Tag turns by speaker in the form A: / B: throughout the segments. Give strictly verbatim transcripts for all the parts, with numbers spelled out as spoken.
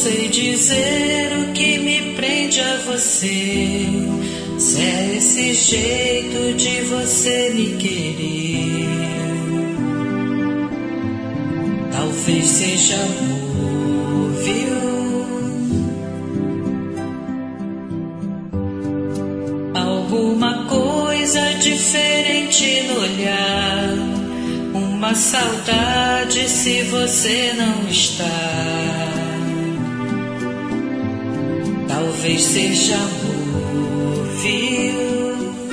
A: sei dizer o que me prende a você, se é esse jeito de você me querer. Talvez seja amor, viu? Alguma coisa diferente no olhar, uma saudade se você não está. Talvez seja amor, viu?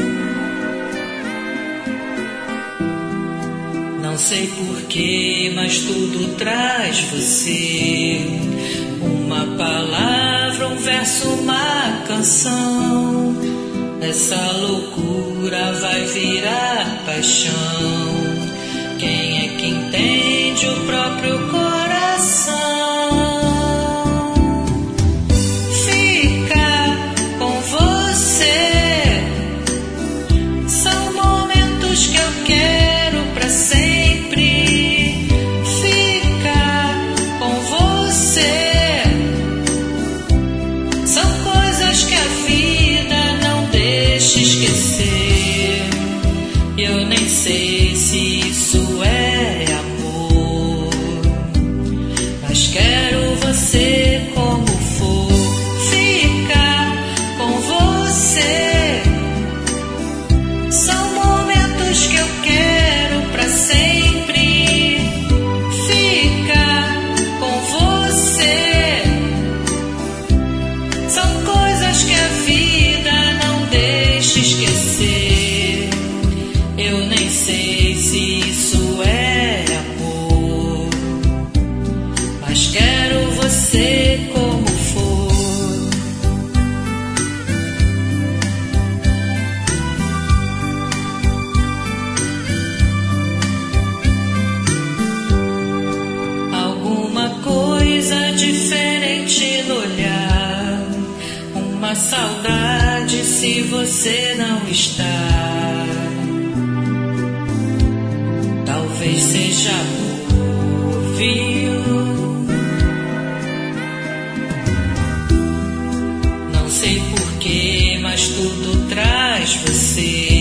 A: Não sei porquê, mas tudo traz você. Uma palavra, um verso, uma canção. Essa loucura vai virar paixão. Quem é que entende o próprio coração? Ficar com você são momentos que eu quero pra sempre. Ficar com você são coisas que a vida não deixa esquecer. Eu nem sei se isso é amor, mas quero você como for. Ficar com você são momentos que eu quero pra sempre. Ficar com você são coisas que a vida não deixa esquecer. Eu nem sei se isso é amor, mas quero você como for. Alguma coisa diferente no olhar, uma saudade se você não está. Talvez seja amor, viu? Não sei porquê, mas tudo traz você.